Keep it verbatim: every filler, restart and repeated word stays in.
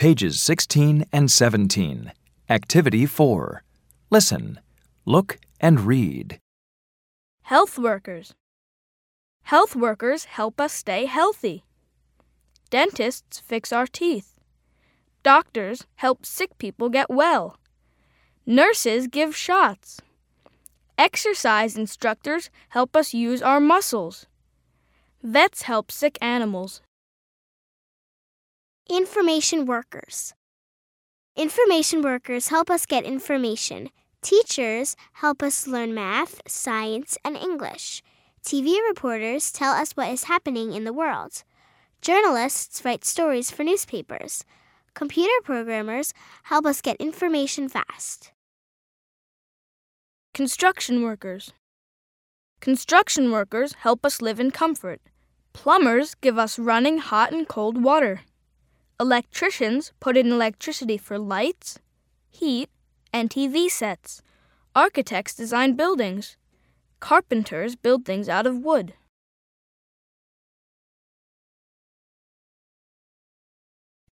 Pages sixteen and seventeen. Activity four. Listen, look, and read. Health workers. Health workers help us stay healthy. Dentists fix our teeth. Doctors help sick people get well. Nurses give shots. Exercise instructors help us use our muscles. Vets help sick animals. Information workers. Information workers help us get information. Teachers help us learn math, science, and English. T V reporters tell us what is happening in the world. Journalists write stories for newspapers. Computer programmers help us get information fast. Construction workers. Construction workers help us live in comfort. Plumbers give us running hot and cold water. Electricians put in electricity for lights, heat, and T V sets. Architects design buildings. Carpenters build things out of wood.